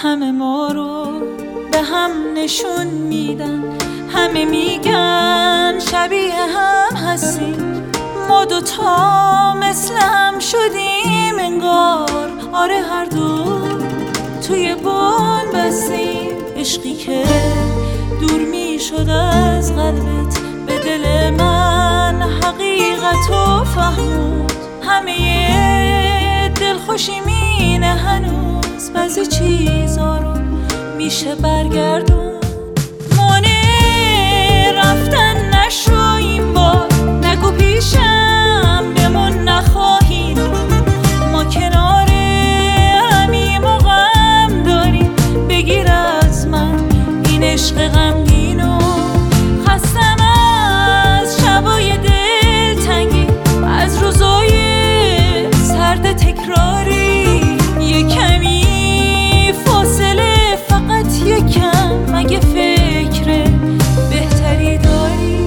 همه ما رو به هم نشون میدن، همه میگن شبیه هم هستیم، ما دوتا مثل هم شدیم انگار. آره هر دو توی بون بستیم، عشقی که دور میشد از قلبت به دل من حقیقتو فهمود. همه دلخوشی مینه هنوز، بعضی چیزا رو میشه برگردون. مانع رفتن نشو این بار، نگو پیشم بمون نخواهی رو، ما کنار همیم و غم داریم. بگیر از من این عشق غمگینو، خستم از شبای دلتنگی، از روزای سرد تکراری. یه کمی فاصله، فقط یکم، مگه فکر بهتری داری؟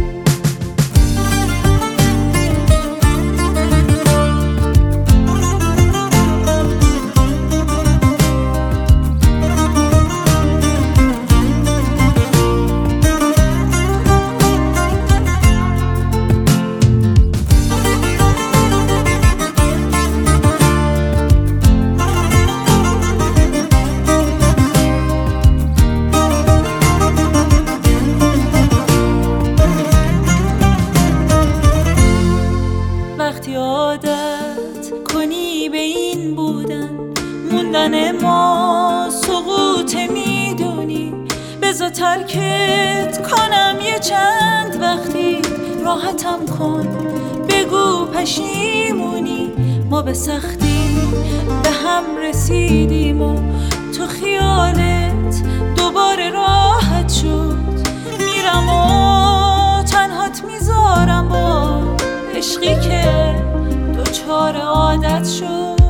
وقتی عادت کنی به این بودن، موندن ما سقوط میدونی، بذار ترکت کنم یه چند وقتی، راحتم کن بگو پشیمونی. ما به سختی به هم رسیدیم و تو خیالت دوباره راحت شد. میرم و تنهات میذارم با عشقی که دوچار عادت شد.